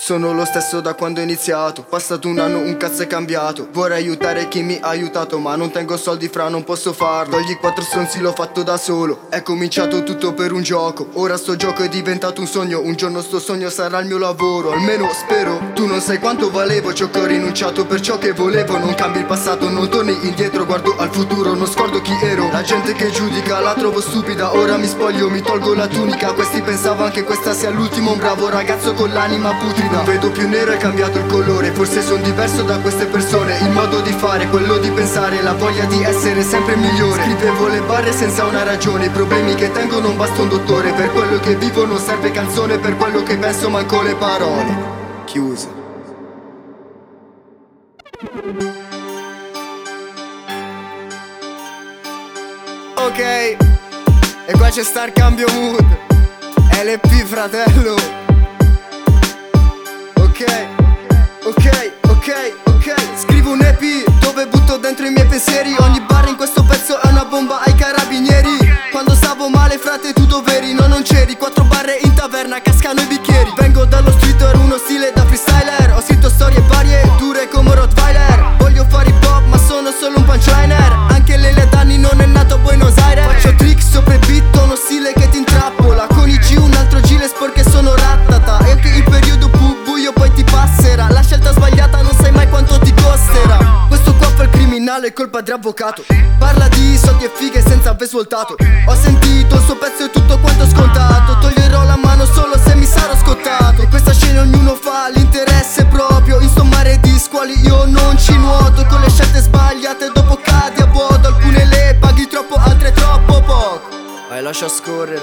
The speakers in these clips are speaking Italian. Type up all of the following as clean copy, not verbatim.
Sono lo stesso da quando ho iniziato. Passato un anno, un cazzo è cambiato. Vorrei aiutare chi mi ha aiutato, ma non tengo soldi fra, non posso farlo. Togli 4 stronzi, l'ho fatto da solo. È cominciato tutto per un gioco. Ora sto gioco è diventato un sogno. Un giorno sto sogno sarà il mio lavoro, almeno spero. Tu non sai quanto valevo, ciò che ho rinunciato per ciò che volevo. Non cambi il passato, non torni indietro, guardo al futuro, non scordo chi ero. La gente che giudica la trovo stupida. Ora mi spoglio, mi tolgo la tunica. Questi pensavano che questa sia l'ultimo. Un bravo ragazzo con l'anima putrida. Non vedo più nero, è cambiato il colore. Forse sono diverso da queste persone. Il modo di fare, quello di pensare, la voglia di essere sempre migliore. Scrivevo le barre senza una ragione. I problemi che tengo non basta un dottore. Per quello che vivo non serve canzone. Per quello che penso manco le parole. Chiuse. Ok, e qua c'è sta il cambio mood. LP fratello. Ok, scrivo un EP dove butto dentro i miei pensieri. Ogni barra in questo pezzo è una bomba ai carabinieri. Quando stavo male frate tu dov'eri? No, non c'eri. 4 barre in taverna, cascano i bicchieri. Vengo dallo street, uno stile da freestyler. Ho scritto storie varie, dure come Rottweiler. Voglio fare hip hop ma sono solo un punchliner. Anche Lele Danni non è nato a Buenos Aires. Faccio trick sopra il beat, uno stile che ti intrappola. Con i G un altro gilet sporche sono rattata. E anche il periodo buio poi ti passerà. La scelta sbagliata non sai mai quanto ti costerà. Questo qua fa il criminale, è colpa di avvocato. Parla di soldi e fighe senza aver svoltato. Ho sentito il suo pezzo e tutto quanto scontato. Toglierò la mano solo se mi sarò scottato. In questa scena ognuno fa l'interesse proprio. In sto mare di squali io non ci nuoto. Con le scelte sbagliate dopo cadi a vuoto. Alcune le paghi troppo, altre troppo poco. Vai, lascia scorrere.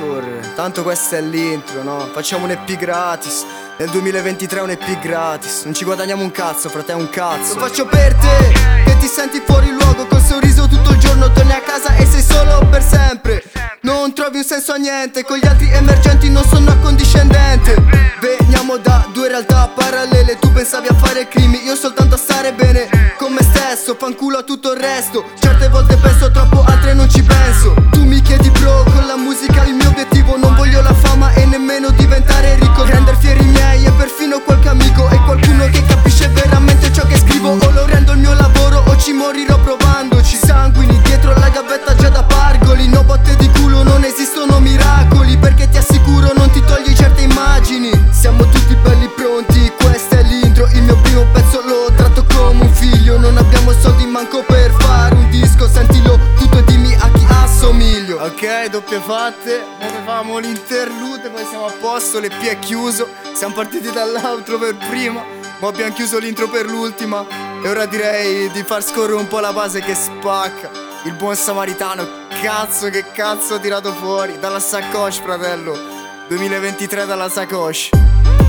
Tanto questa è l'intro, no? Facciamo un EP gratis. Nel 2023 un EP gratis. Non ci guadagniamo un cazzo, frate, un cazzo. Lo faccio per te, che ti senti fuori luogo. Col sorriso tutto il giorno, torni a casa e sei solo per sempre. Non trovi un senso a niente. Con gli altri emergenti non sono accondiscendente. Veniamo da due realtà parallele. Tu pensavi a fare crimini, io soltanto a stare bene con me stesso. Fanculo a tutto il resto. Certe volte penso troppo, altre non ci penso. Tu mi chiedi bro, con la musica il mio obiettivo. Non voglio la fama e nemmeno diventare ricco. Rendere fieri i miei e perfino qualche amico. E qualcuno che capisce veramente ciò che scrivo. O lo rendo il mio lavoro o ci morirò provandoci. Sanguini dietro la gavetta già da pargoli. No botte di culo, non esistono miracoli. Perché ti assicuro non ti togli certe immagini. Siamo tutti belli pronti, questa è l'intro. Il mio primo pezzo lo tratto come un figlio. Non abbiamo soldi manco per fare un disco. Sentilo tutto e dimmi a chi assomiglio. Ok, doppie fatte. Noi facciamo l'interlude, poi siamo a posto, l'EP è chiuso. Siamo partiti dall'outro per prima, ma abbiamo chiuso l'intro per l'ultima. E ora direi di far scorrere un po' la base che spacca. Il buon samaritano, che cazzo ho tirato fuori. Dalla sacoche, fratello. 2023 dalla sacoche.